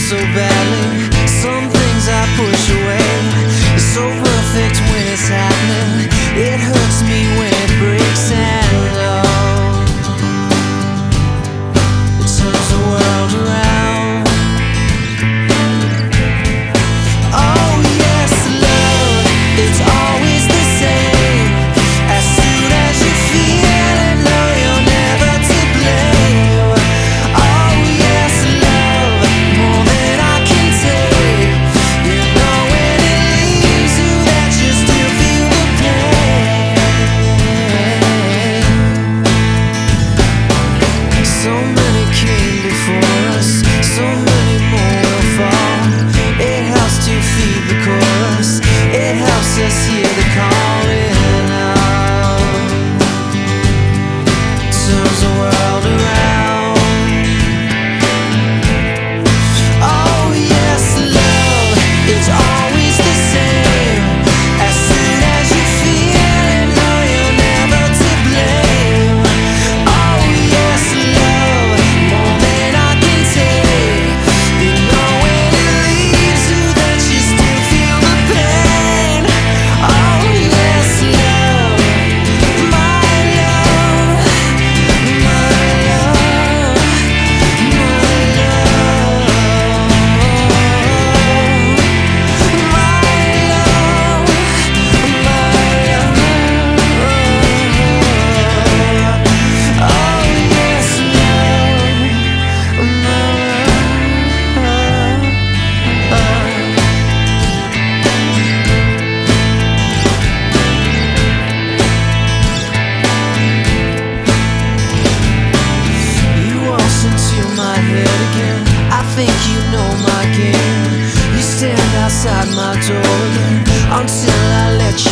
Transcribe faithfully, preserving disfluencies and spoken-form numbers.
so badly. Some things I push away. It's so perfect when it's happening. It hurts me when it breaks, and love, it turns the world around. Oh yes, love, it's always the same. As soon as you feel it, know you're never to blame. Oh yes, love, more than I can take. You know when it leaves you that you still feel the pain. So many came before us, so many more will fall. It helps to feed the chorus, it helps us hear the calling out. Turns the world around. Oh yes, love, it's always the same. As soon as you feel it, know you're never to blame. Oh yes, love, more than I can take. You know when it leaves you that you still feel the pain. Oh yes, love, my love, my love, my love, my love, my love. Oh yes, love, my You waltz into my head again. I think you know my game. You stand outside my door again until I let you